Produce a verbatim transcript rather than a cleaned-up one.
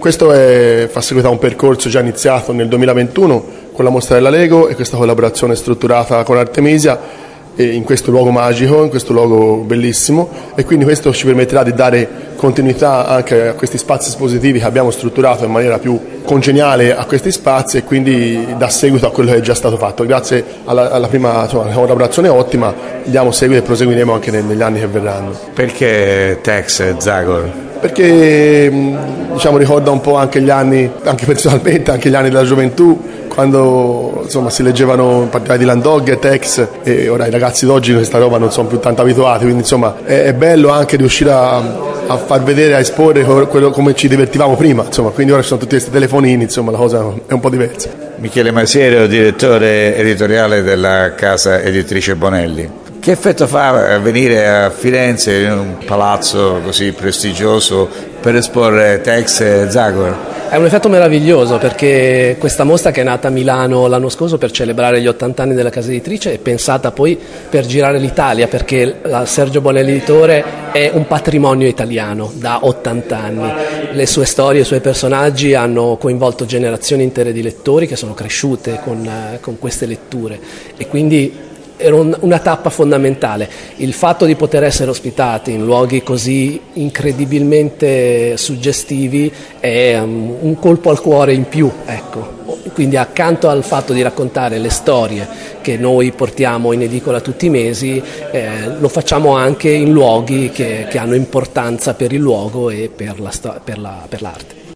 Questo è, fa seguito a un percorso già iniziato nel duemilaventuno con la mostra della Lego e questa collaborazione strutturata con Artemisia in questo luogo magico, in questo luogo bellissimo, e quindi questo ci permetterà di dare continuità anche a questi spazi espositivi che abbiamo strutturato in maniera più congeniale a questi spazi, e quindi dà seguito a quello che è già stato fatto. Grazie alla, alla prima insomma, collaborazione ottima, diamo seguito e proseguiremo anche negli anni che verranno. Perché Tex e Zagor? Perché diciamo, ricorda un po' anche gli anni, anche personalmente, anche gli anni della gioventù, quando insomma, si leggevano in particolare Dylan Dog e Tex, e ora i ragazzi d'oggi questa roba non sono più tanto abituati, quindi insomma è, è bello anche riuscire a, a far vedere, a esporre quello, come ci divertivamo prima, insomma, quindi ora ci sono tutti questi telefonini, insomma la cosa è un po' diversa. Michele Masiero, direttore editoriale della casa editrice Bonelli. Che effetto fa venire a Firenze in un palazzo così prestigioso per esporre Tex e Zagor? È un effetto meraviglioso, perché questa mostra, che è nata a Milano l'anno scorso per celebrare gli ottanta anni della casa editrice, è pensata poi per girare l'Italia, perché la Sergio Bonelli Editore è un patrimonio italiano da ottanta anni. Le sue storie, i suoi personaggi hanno coinvolto generazioni intere di lettori che sono cresciute con, con queste letture, e quindi era un, una tappa fondamentale. Il fatto di poter essere ospitati in luoghi così incredibilmente suggestivi è um, un colpo al cuore in più, ecco. Quindi accanto al fatto di raccontare le storie che noi portiamo in edicola tutti i mesi, eh, lo facciamo anche in luoghi che, che hanno importanza per il luogo e per, la, per, la, per l'arte.